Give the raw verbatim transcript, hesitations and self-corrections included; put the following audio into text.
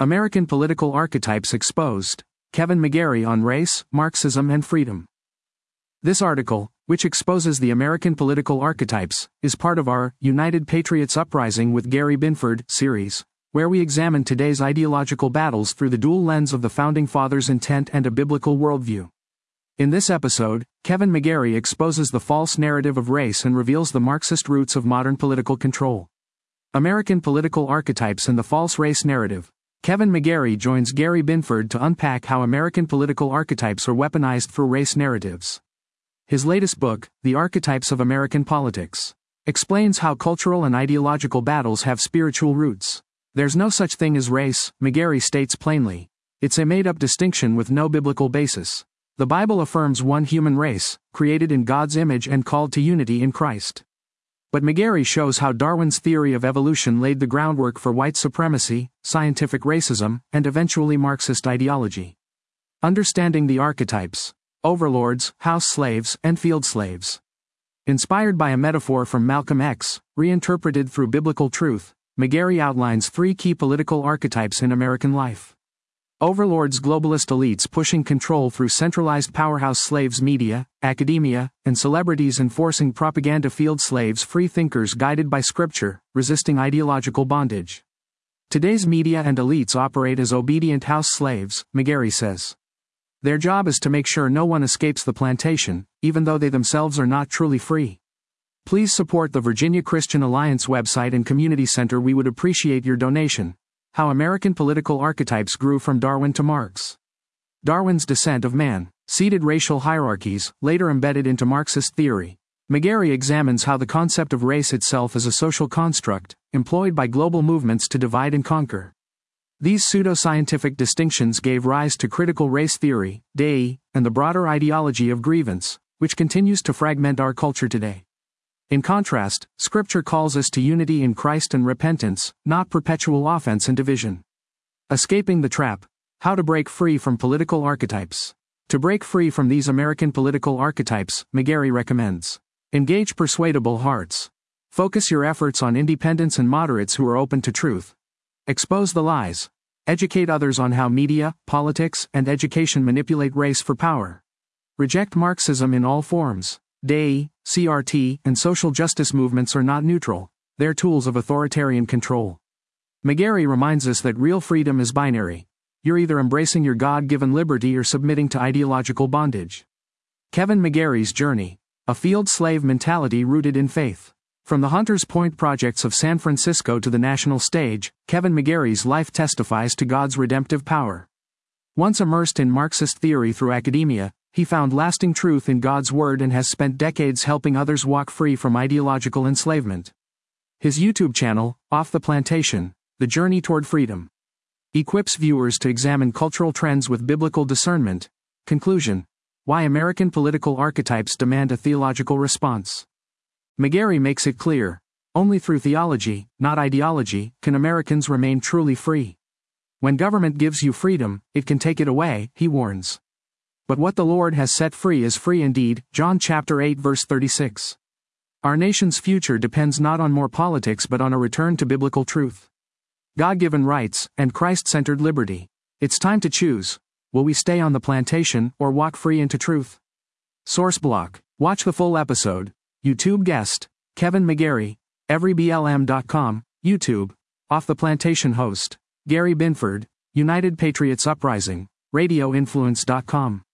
American Political Archetypes Exposed. Kevin McGary on Race, Marxism and Freedom. This article, which exposes the American political archetypes, is part of our United Patriots Uprising with Gary Binford series, where we examine today's ideological battles through the dual lens of the Founding Fathers' intent and a biblical worldview. In this episode, Kevin McGary exposes the false narrative of race and reveals the Marxist roots of modern political control. American Political Archetypes and the False Race Narrative. Kevin McGary joins Gary Binford to unpack how American political archetypes are weaponized for race narratives. His latest book, The Archetypes of American Politics, explains how cultural and ideological battles have spiritual roots. There's no such thing as race, McGary states plainly. It's a made-up distinction with no biblical basis. The Bible affirms one human race, created in God's image and called to unity in Christ. But McGary shows how Darwin's theory of evolution laid the groundwork for white supremacy, scientific racism, and eventually Marxist ideology. Understanding the archetypes. Overlords, house slaves, and field slaves. Inspired by a metaphor from Malcolm X, reinterpreted through biblical truth, McGary outlines three key political archetypes in American life. Overlords, globalist elites pushing control through centralized powerhouse slaves, media, academia, and celebrities enforcing propaganda. Field slaves, free thinkers guided by scripture, resisting ideological bondage. Today's media and elites operate as obedient house slaves, McGary says. Their job is to make sure no one escapes the plantation, even though they themselves are not truly free. Please support the Virginia Christian Alliance website and community center. We would appreciate your donation. How American Political Archetypes Grew from Darwin to Marx. Darwin's Descent of Man, seeded racial hierarchies, later embedded into Marxist theory. McGary examines how the concept of race itself is a social construct, employed by global movements to divide and conquer. These pseudo-scientific distinctions gave rise to critical race theory, D E I, and the broader ideology of grievance, which continues to fragment our culture today. In contrast, Scripture calls us to unity in Christ and repentance, not perpetual offense and division. Escaping the Trap. How to break free from political archetypes. To break free from these American political archetypes, McGary recommends: engage persuadable hearts. Focus your efforts on independents and moderates who are open to truth. Expose the lies. Educate others on how media, politics, and education manipulate race for power. Reject Marxism in all forms. D E I, C R T, and social justice movements are not neutral, they're tools of authoritarian control. McGary reminds us that real freedom is binary. You're either embracing your God-given liberty or submitting to ideological bondage. Kevin McGary's Journey. A field slave mentality rooted in faith. From the Hunters Point projects of San Francisco to the national stage, Kevin McGary's life testifies to God's redemptive power. Once immersed in Marxist theory through academia, he found lasting truth in God's Word and has spent decades helping others walk free from ideological enslavement. His YouTube channel, Off the Plantation, The Journey Toward Freedom, equips viewers to examine cultural trends with biblical discernment. Conclusion: why American political archetypes demand a theological response. McGary makes it clear, only through theology, not ideology, can Americans remain truly free. When government gives you freedom, it can take it away, he warns. But what the Lord has set free is free indeed, John chapter eight verse thirty-six. Our nation's future depends not on more politics but on a return to biblical truth. God-given rights, and Christ-centered liberty. It's time to choose. Will we stay on the plantation, or walk free into truth? Source block. Watch the full episode. YouTube guest, Kevin McGary, every B L M dot com, YouTube, Off the Plantation host, Gary Binford, United Patriots Uprising, radio influence dot com.